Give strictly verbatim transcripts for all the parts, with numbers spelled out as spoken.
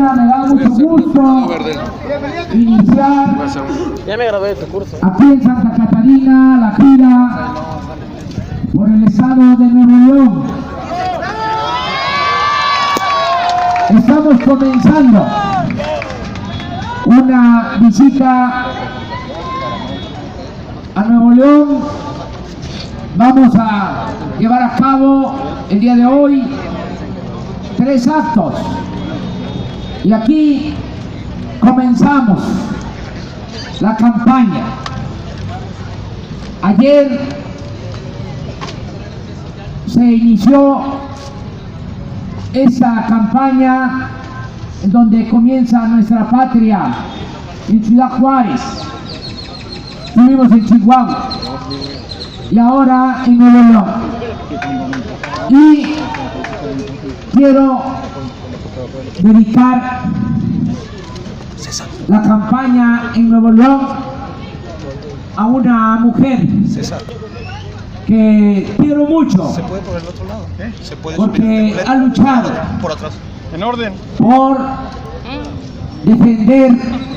Ahora me da mucho gusto iniciar Ya me gradué de tu curso. aquí en Santa Catarina la gira por el estado de Nuevo León. Estamos comenzando una visita a Nuevo León. Vamos a llevar a cabo el día de hoy tres actos y aquí comenzamos la campaña. Ayer se inició esta campaña en donde comienza nuestra patria, en Ciudad Juárez, estuvimos en Chihuahua y ahora en Nuevo León. Y quiero dedicar la campaña en Nuevo León a una mujer que quiero mucho. ¿Se puede por el otro lado? ¿Eh? ¿Se puede porque subir ha luchado por atrás? En orden. por defender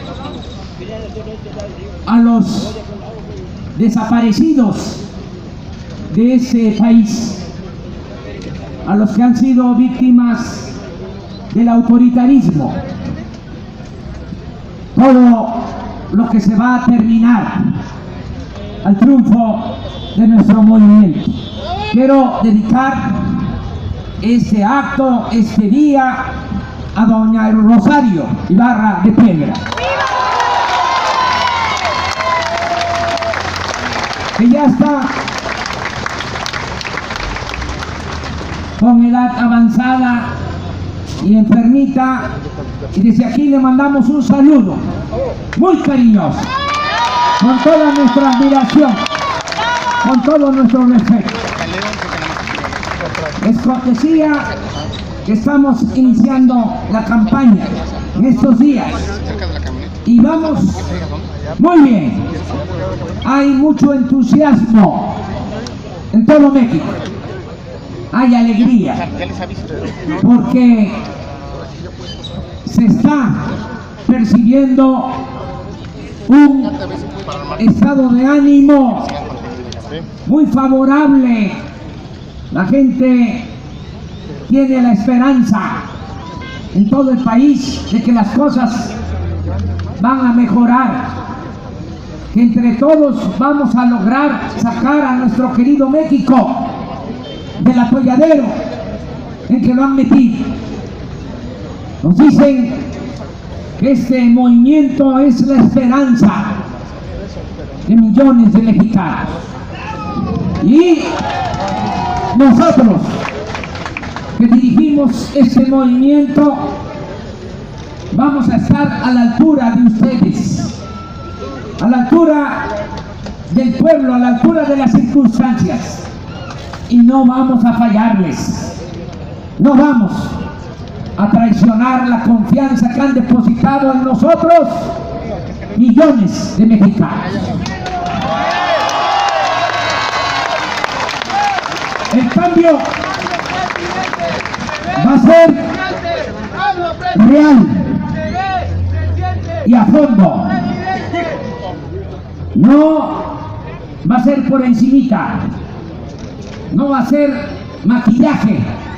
a los desaparecidos de ese país, a los que han sido víctimas del autoritarismo. Todo lo que se va a terminar al triunfo de nuestro movimiento. Quiero dedicar este acto, este día, a doña Rosario Ibarra de Piedra, que ya está con edad avanzada y enfermita, y desde aquí le mandamos un saludo muy cariñoso, con toda nuestra admiración, con todo nuestro respeto. Les cortesía que estamos iniciando la campaña en estos días y vamos muy bien. Hay mucho entusiasmo en todo México, hay alegría porque se está percibiendo un estado de ánimo muy favorable. La gente tiene la esperanza en todo el país de que las cosas van a mejorar, que entre todos vamos a lograr sacar a nuestro querido México del atolladero en que lo han metido. Nos dicen que este movimiento es la esperanza de millones de mexicanos y nosotros que dirigimos este movimiento vamos a estar a la altura de ustedes, a la altura del pueblo, a la altura de las circunstancias, y no vamos a fallarles, no vamos a traicionar la confianza que han depositado en nosotros millones de mexicanos. El cambio va a ser real y a fondo. No va a ser por encimita, no va a ser maquillaje.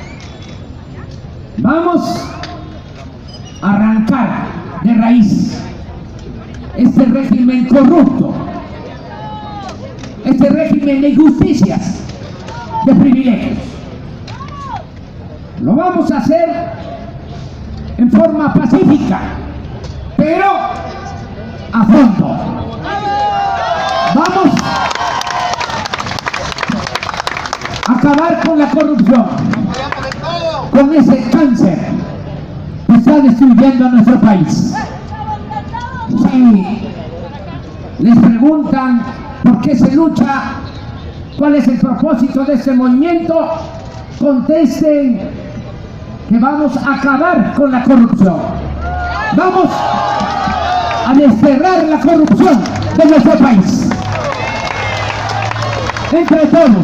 Vamos a arrancar de raíz este régimen corrupto, este régimen de injusticias, de privilegios. Lo vamos a hacer en forma pacífica, pero a fondo. Vamos a acabar con la corrupción, con ese cáncer que está destruyendo a nuestro país. Si les preguntan por qué se lucha, cuál es el propósito de este movimiento, contesten que vamos a acabar con la corrupción. Vamos a desterrar la corrupción de nuestro país. Entre todos.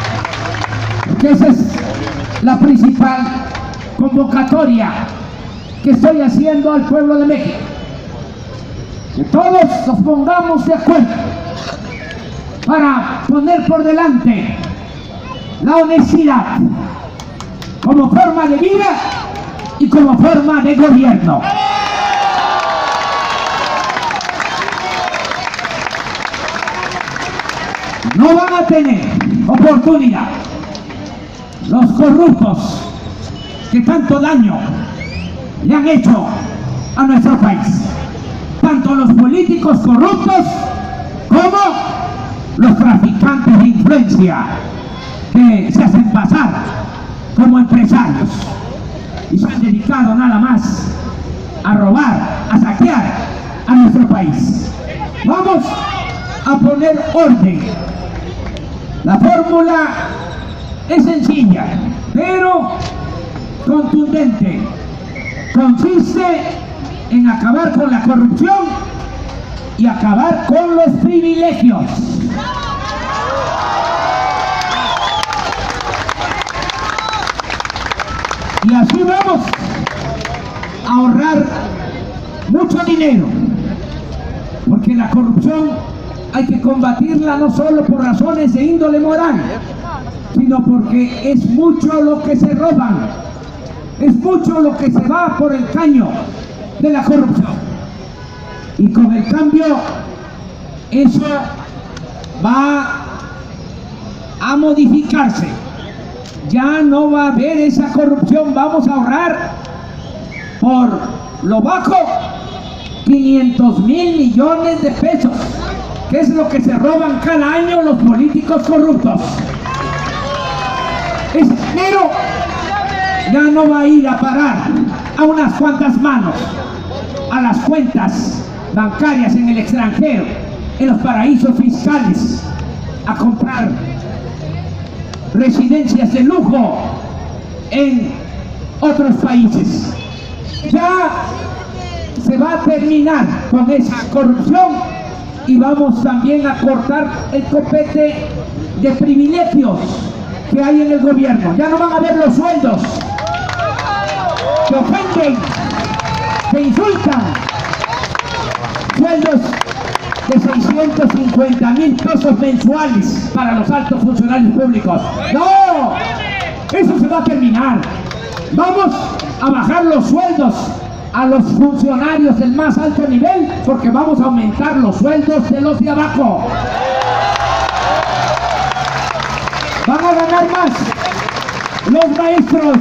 Porque esa es la principal convocatoria que estoy haciendo al pueblo de México. Que todos nos pongamos de acuerdo para poner por delante la honestidad como forma de vida y como forma de gobierno. No van a tener oportunidad los corruptos que tanto daño le han hecho a nuestro país, tanto los políticos corruptos como los traficantes de influencia que se hacen pasar como empresarios y se han dedicado nada más a robar, a saquear a nuestro país. Vamos a poner orden. La fórmula es sencilla, pero contundente. Consiste en acabar con la corrupción y acabar con los privilegios. Y así vamos a ahorrar mucho dinero, porque la corrupción hay que combatirla no solo por razones de índole moral, sino porque es mucho lo que se roban, es mucho lo que se va por el caño de la corrupción. Y con el cambio, eso va a modificarse. Ya no va a haber esa corrupción. Vamos a ahorrar por lo bajo quinientos mil millones de pesos, que es lo que se roban cada año los políticos corruptos. Ese dinero ya no va a ir a parar a unas cuantas manos, a las cuentas bancarias en el extranjero, en los paraísos fiscales, a comprar residencias de lujo en otros países. Ya se va a terminar con esa corrupción y vamos también a cortar el copete de privilegios que hay en el gobierno. Ya no van a haber los sueldos que ofenden, que insultan, sueldos de seiscientos cincuenta mil pesos mensuales para los altos funcionarios públicos. ¡No! Eso se va a terminar. Vamos a bajar los sueldos a los funcionarios del más alto nivel, porque vamos a aumentar los sueldos de los de abajo. Van a ganar más los maestros,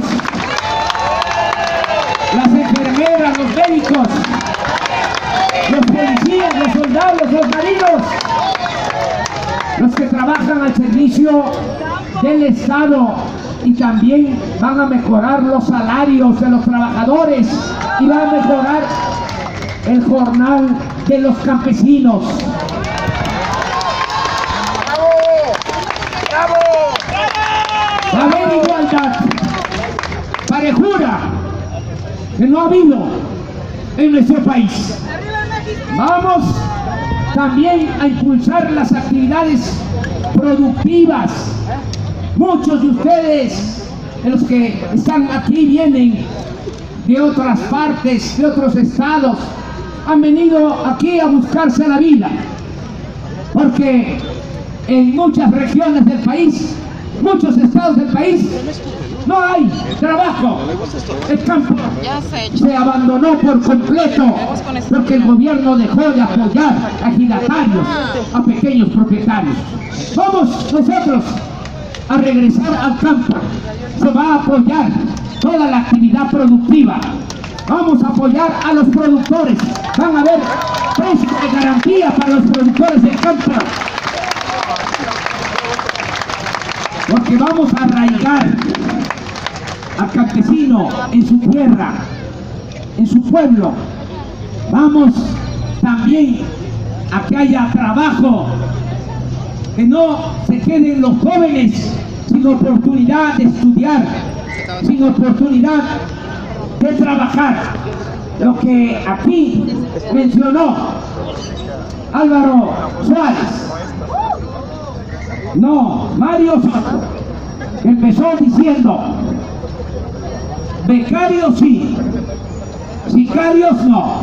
las enfermeras, los médicos, los policías, los soldados, los marinos, los que trabajan al servicio del Estado, y también van a mejorar los salarios de los trabajadores y van a mejorar el jornal de los campesinos. Va a haber igualdad, parejura, que no ha habido en nuestro país. Vamos también a impulsar las actividades productivas. Muchos de ustedes, de los que están aquí, vienen de otras partes, de otros estados, han venido aquí a buscarse la vida, porque en muchas regiones del país, muchos estados del país, no hay trabajo. El campo se abandonó por completo porque el gobierno dejó de apoyar a ejidatarios, a pequeños propietarios. Vamos nosotros a regresar al campo. Se va a apoyar toda la actividad productiva. Vamos a apoyar a los productores. Van a haber precios de garantía para los productores del campo, porque vamos a arraigar al campesino en su tierra, en su pueblo. Vamos también a que haya trabajo, que no se queden los jóvenes sin oportunidad de estudiar, sin oportunidad de trabajar. Lo que aquí mencionó Álvaro Suárez, no, Mario Soto, que empezó diciendo: becario sí, sicarios no.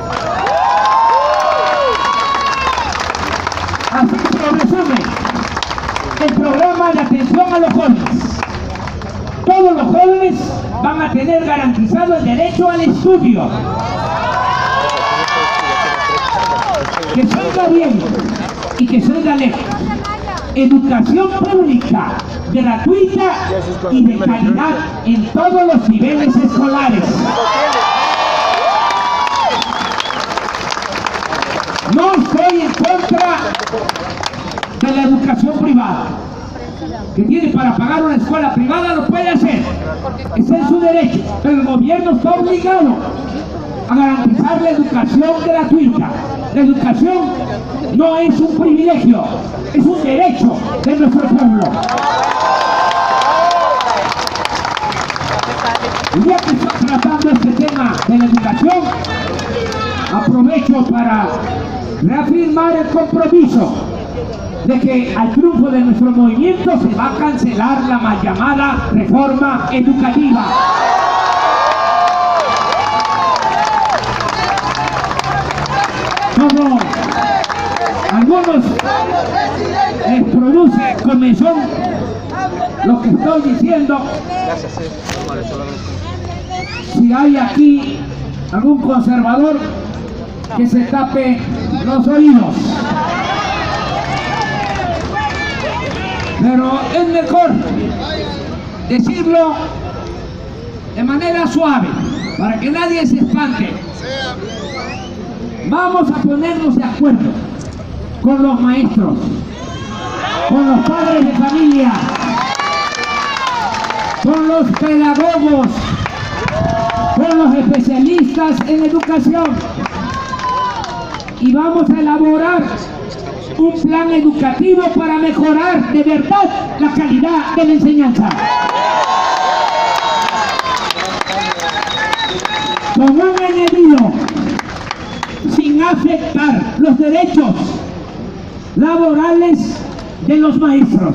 Así se resume el programa de atención a los jóvenes. Todos los jóvenes van a tener garantizado el derecho al estudio. Que se oiga bien y que se oiga lejos. Educación pública, gratuita y de calidad en todos los niveles escolares. No estoy en contra de la educación privada. Que tiene para pagar una escuela privada lo puede hacer. Ese es su derecho. Pero el gobierno está obligado a garantizar la educación gratuita. La educación no es un privilegio, es un derecho de nuestro pueblo. Y ya que estoy tratando este tema de la educación, aprovecho para reafirmar el compromiso de que al triunfo de nuestro movimiento se va a cancelar la mal llamada reforma educativa. Como algunos les produce comezón lo que estoy diciendo, si hay aquí algún conservador que se tape los oídos. Pero es mejor decirlo de manera suave, para que nadie se espante. Vamos a ponernos de acuerdo con los maestros, con los padres de familia, con los pedagogos, con los especialistas en educación, y vamos a elaborar un plan educativo para mejorar de verdad la calidad de la enseñanza. Con un enemigo, sin afectar los derechos laborales de los maestros.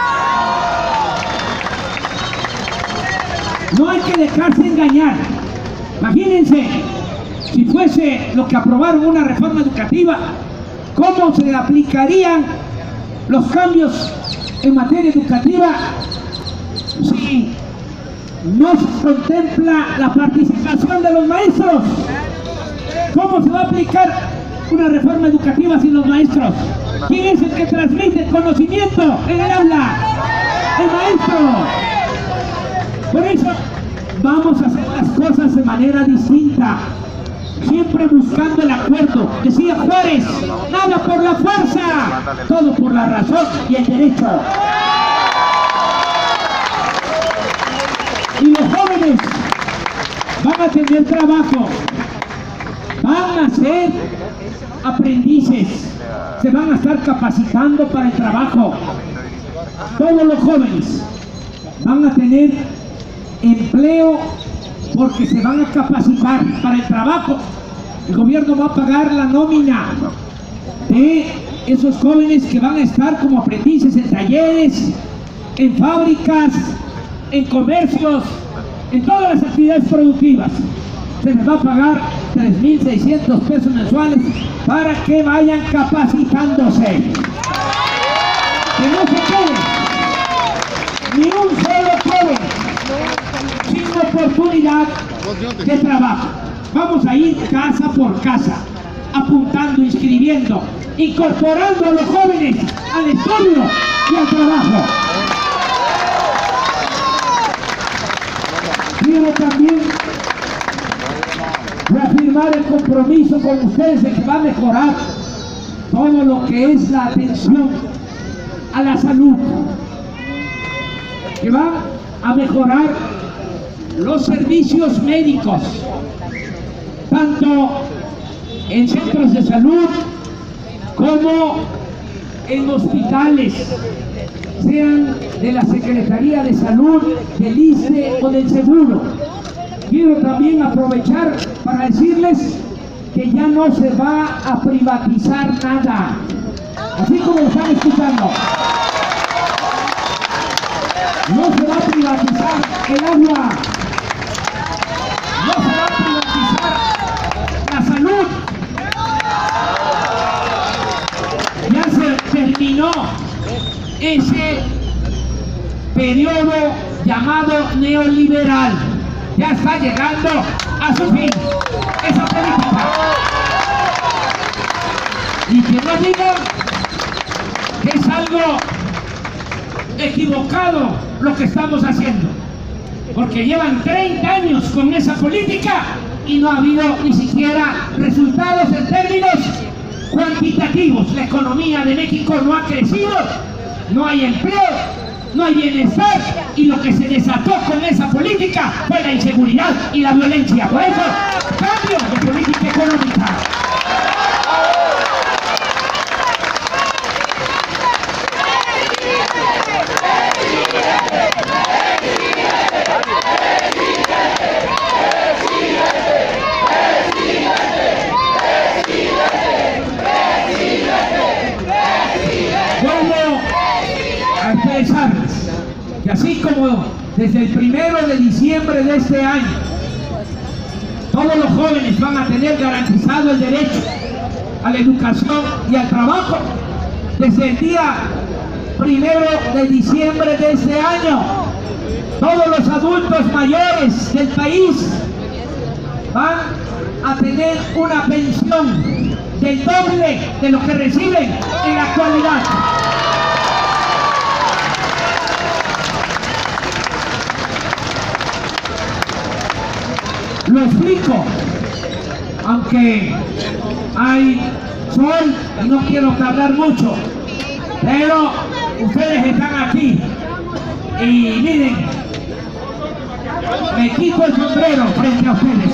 No hay que dejarse engañar. Imagínense, si fuese lo que aprobaron una reforma educativa, ¿cómo se aplicarían los cambios en materia educativa si no se contempla la participación de los maestros? ¿Cómo se va a aplicar una reforma educativa sin los maestros? ¿Quién es el que transmite conocimiento en el aula? El maestro. Por eso vamos a hacer las cosas de manera distinta, siempre buscando el acuerdo. Decía Juárez, nada por la fuerza, todo por la razón y el derecho. Y los jóvenes van a tener trabajo, van a ser aprendices, se van a estar capacitando para el trabajo. Todos los jóvenes van a tener empleo porque se van a capacitar para el trabajo. El gobierno va a pagar la nómina de esos jóvenes que van a estar como aprendices en talleres, en fábricas, en comercios, en todas las actividades productivas. Se les va a pagar tres mil seiscientos pesos mensuales para que vayan capacitándose. Que no se quede ni un solo joven sin oportunidad de trabajo. Vamos a ir casa por casa, apuntando, inscribiendo, incorporando a los jóvenes al estudio y al trabajo. Quiero también reafirmar el compromiso con ustedes de que va a mejorar todo lo que es la atención a la salud, que va a mejorar los servicios médicos, tanto en centros de salud como en hospitales, sean de la Secretaría de Salud, del I S S S S E o del Seguro. Quiero también aprovechar para decirles que ya no se va a privatizar nada, así como lo están escuchando. No se va a privatizar el agua, no se va a privatizar terminó ese periodo llamado neoliberal. Ya está llegando a su fin esa política. Y que no digan que es algo equivocado lo que estamos haciendo, porque llevan treinta años con esa política y no ha habido ni siquiera resultados en términos cuantitativos. La economía de México no ha crecido, no hay empleo, no hay bienestar, y lo que se desató con esa política fue la inseguridad y la violencia. Por eso, cambio de política económica. Que así como desde el primero de diciembre de este año todos los jóvenes van a tener garantizado el derecho a la educación y al trabajo, desde el día primero de diciembre de este año todos los adultos mayores del país van a tener una pensión del doble de lo que reciben en la actualidad. Lo explico, aunque hay sol y no quiero tardar mucho, pero ustedes están aquí y miren, me quito el sombrero frente a ustedes.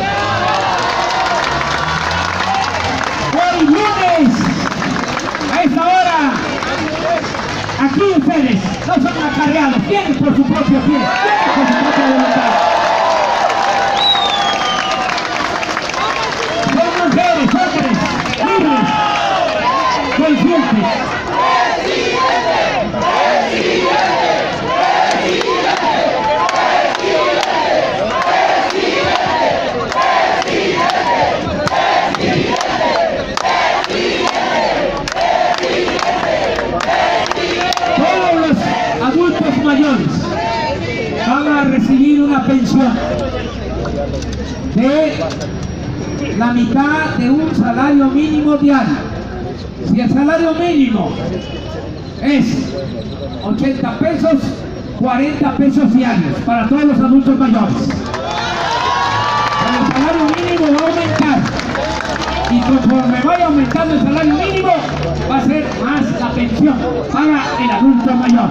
Hoy lunes, a esta hora, aquí ustedes no son acarreados, vienen por su propio pie, vienen por su propia voluntad. Mujeres, hombres, libres, conscientes. Todos los adultos mayores van a recibir una pensión de la mitad de un salario mínimo diario. Si el salario mínimo es ochenta pesos, cuarenta pesos diarios para todos los adultos mayores. Pero el salario mínimo va a aumentar, y conforme vaya aumentando el salario mínimo va a ser más la pensión para el adulto mayor.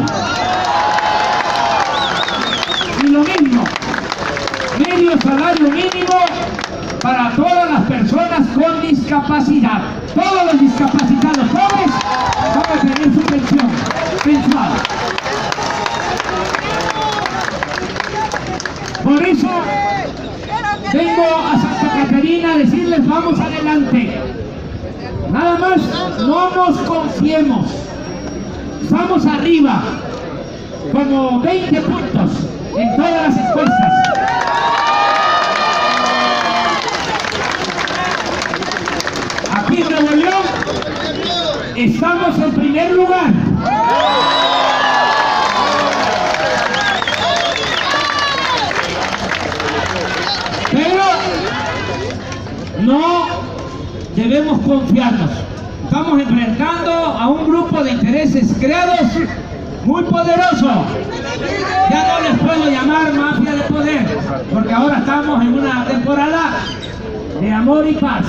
Y lo mismo, medio salario mínimo para todas las personas con discapacidad. Todos los discapacitados pobres van a tener su pensión mensual. Por eso vengo a Santa Catarina a decirles: vamos adelante. Nada más no nos confiemos. Estamos arriba, como veinte puntos en todas las encuestas. Aquí en Nuevo León estamos en primer lugar. Pero no debemos confiarnos. Estamos enfrentando a un grupo de intereses creados muy poderoso. Ya no les puedo llamar mafia de poder, porque ahora estamos en una temporada de amor y paz.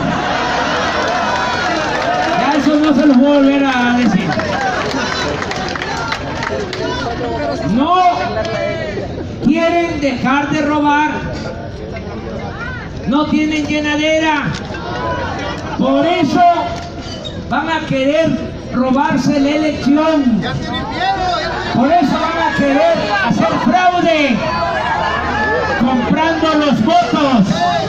Ya eso no se los voy a volver a decir. No quieren dejar de robar, no tienen llenadera, por eso van a querer robarse la elección, por eso van a querer hacer fraude comprando los votos.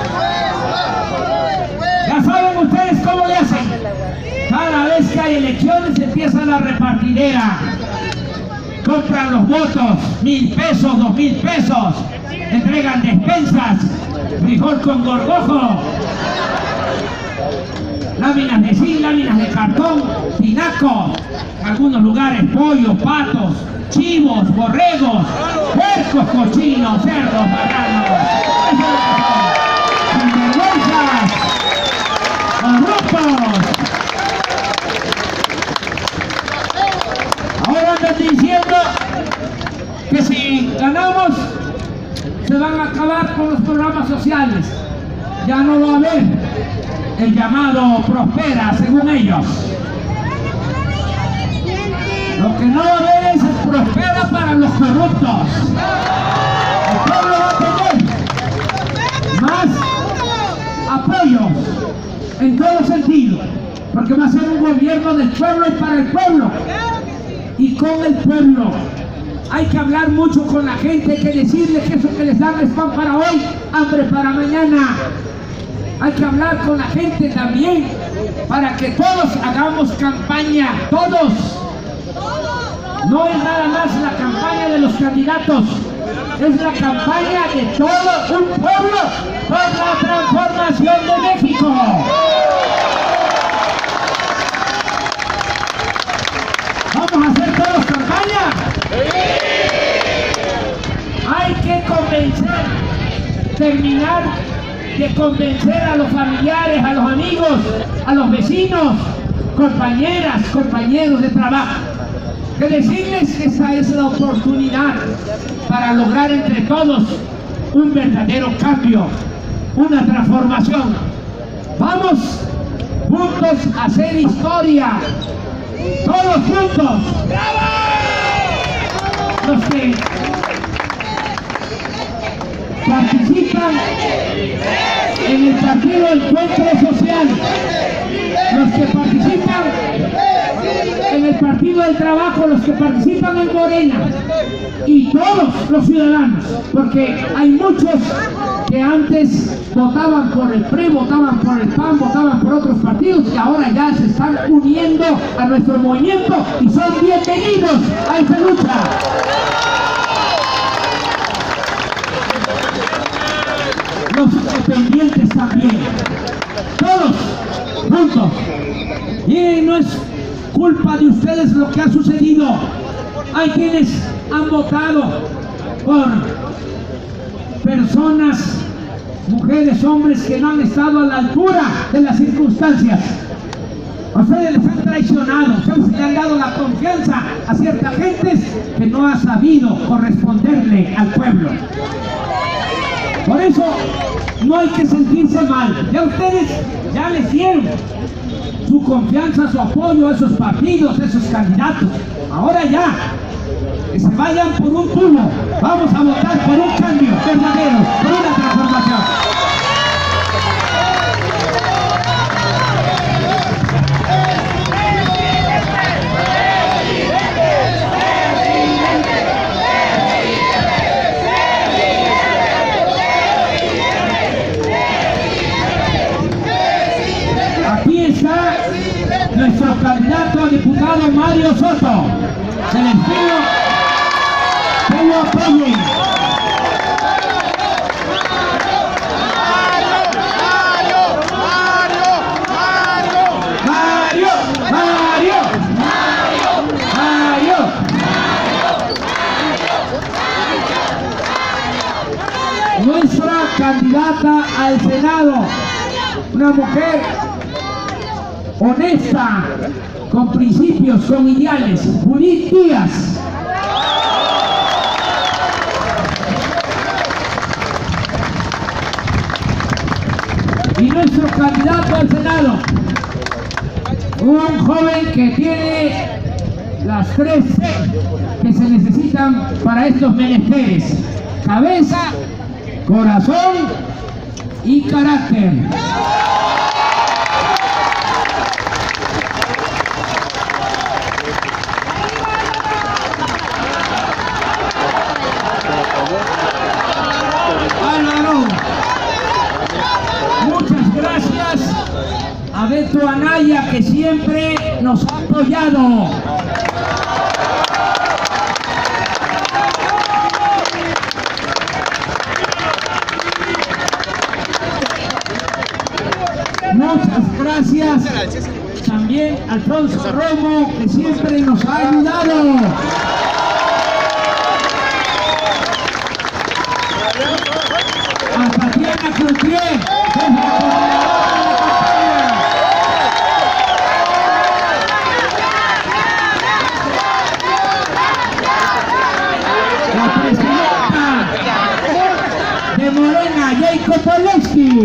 Ya saben ustedes cómo le hacen. Cada vez que hay elecciones empieza la repartidera, compran los votos, mil pesos, dos mil pesos, entregan despensas, frijol con gorgojo. láminas de zinc, láminas de cartón, tinacos, en algunos lugares pollos, patos, chivos, borregos, puercos, cochinos, cerdos, marranos. Eso es lo que son. Sinvergüenzas, corruptos. Ahora andan diciendo que si ganamos se van a acabar con los programas sociales. Ya no va a haber el llamado Prospera, según ellos. Lo que no va a haber es el Prospera para los corruptos. El pueblo va a tener más apoyos en todo sentido, porque va a ser un gobierno del pueblo y para el pueblo y con el pueblo. Hay que hablar mucho con la gente, hay que decirles que eso que les dan es pan para hoy, hambre para mañana. Hay que hablar con la gente también para que todos hagamos campaña, todos. No es nada más la campaña de los candidatos, es la campaña de todo un pueblo por la transformación de México. ¿Vamos a hacer todos campaña? Hay que convencer, terminar de convencer a los familiares, a los amigos, a los vecinos, compañeras, compañeros de trabajo, que decirles que esta es la oportunidad para lograr entre todos un verdadero cambio, una transformación. Vamos juntos a hacer historia, todos juntos. Los que participan en el partido Encuentro Social, los que participan en el Partido del Trabajo, los que participan en Morena y todos los ciudadanos, porque hay muchos que antes votaban por el P R I, votaban por el P A N, votaban por otros partidos y ahora ya se están uniendo a nuestro movimiento y son bienvenidos a esta lucha. Los independientes también, todos juntos. Y no es culpa de ustedes lo que ha sucedido. Hay quienes han votado por personas, mujeres, hombres que no han estado a la altura de las circunstancias. Ustedes les han traicionado, ustedes le han dado la confianza a ciertas gentes que no ha sabido corresponderle al pueblo. Por eso no hay que sentirse mal. Ya ustedes ya les dieron su confianza, su apoyo a esos partidos, a esos candidatos. Ahora ya, que se vayan por un tubo. Vamos a votar por un cambio verdadero, por una transformación. Nuestro candidato a diputado Mario Soto, se les pido que lo apoyen. Mario, Mario, Mario, Mario, Mario, Mario. Nuestra candidata al Senado, una mujer honesta, con principios, con ideales, Judith Díaz. Y nuestro candidato al Senado, un joven que tiene las tres C que se necesitan para estos menesteres: cabeza, corazón y carácter. Álvaro, muchas gracias a Beto Anaya, que siempre nos ha apoyado. Muchas gracias. gracias también a Alfonso Romo, que siempre nos ha ayudado. A Tatiana Cloutier, que es la coordinadora de la campaña. La presidenta de Morena, Jacob Poleski.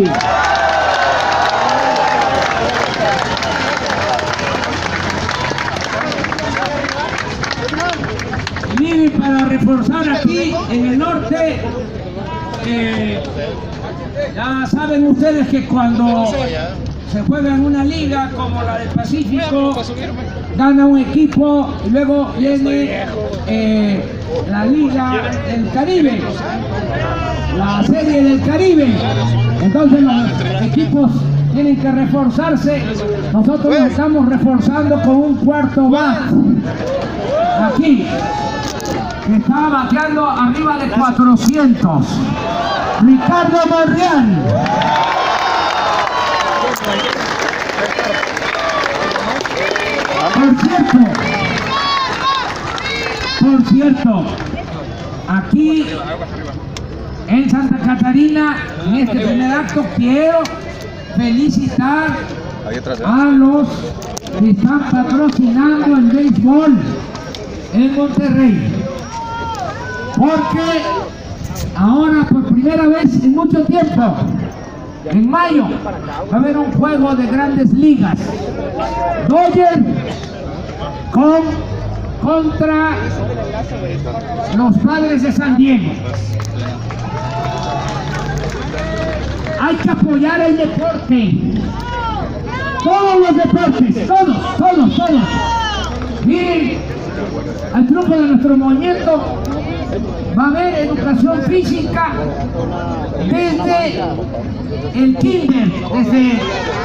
Y para reforzar aquí en el norte, eh, ya saben ustedes que cuando se juega en una liga como la del Pacífico, gana un equipo y luego viene eh, la Liga del Caribe, la Serie del Caribe. Entonces los equipos tienen que reforzarse. Nosotros nos estamos reforzando con un cuarto bat aquí, que está bateando arriba de cuatrocientos. Ricardo Monreal. Por cierto, por cierto, aquí en Santa Catarina, en este primer acto, quiero felicitar a los que están patrocinando el béisbol en Monterrey, porque ahora por primera vez en mucho tiempo, en mayo, va a haber un juego de grandes ligas. Dodgers con, contra los Padres de San Diego. Hay que apoyar el deporte. Todos los deportes, todos, todos, todos. Miren, al triunfo de nuestro movimiento va a haber educación física desde el kinder, desde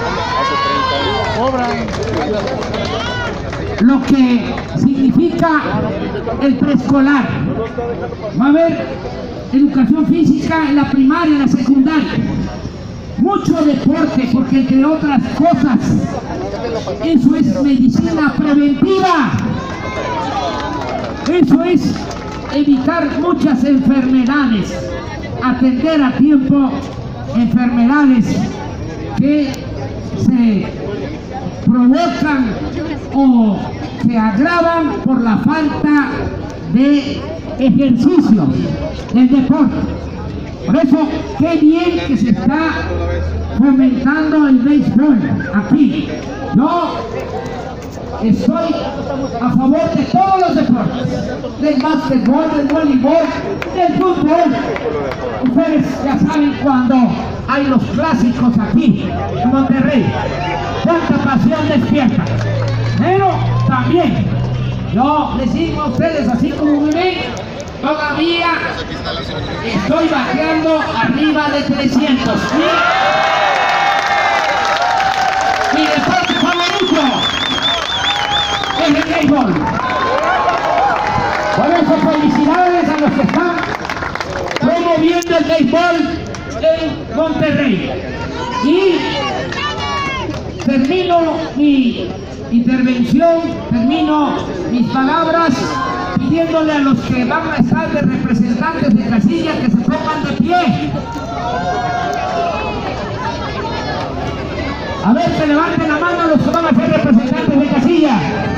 lo que significa el preescolar. Va a haber educación física en la primaria, en la secundaria. Mucho deporte, porque entre otras cosas, eso es medicina preventiva. Eso es evitar muchas enfermedades, atender a tiempo enfermedades que se provocan o se agravan por la falta de ejercicio del deporte. Por eso, qué bien que se está fomentando el béisbol aquí. Yo estoy a favor de todos los deportes, del básquetbol, del voleibol, del fútbol. Ustedes ya saben cuando hay los clásicos aquí en Monterrey, cuánta pasión despierta. Pero también, yo les digo a ustedes, así como me ven, todavía estoy bateando arriba de trescientos. ¿Sí? Mi deporte favorito es el béisbol. Por eso felicidades a los que están promoviendo el béisbol en Monterrey. Y termino mi intervención, termino mis palabras pidiéndole a los que van a estar de representantes de casilla que se pongan de pie. A ver, que levanten la mano los que van a ser representantes de casilla.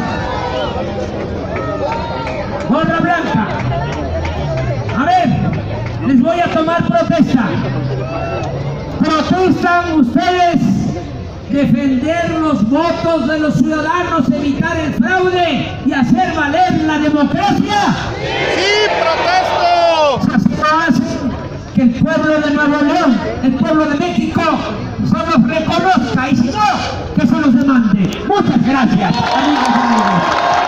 Gorra blanca. A ver, les voy a tomar protesta. ¿Protestan ustedes defender los votos de los ciudadanos, evitar el fraude y hacer valer la democracia? ¡Sí, protesto! Así lo hacen que el pueblo de Nuevo León, el pueblo de México, se los reconozca, y si no, que se los demande. Muchas gracias, amigos y amigas.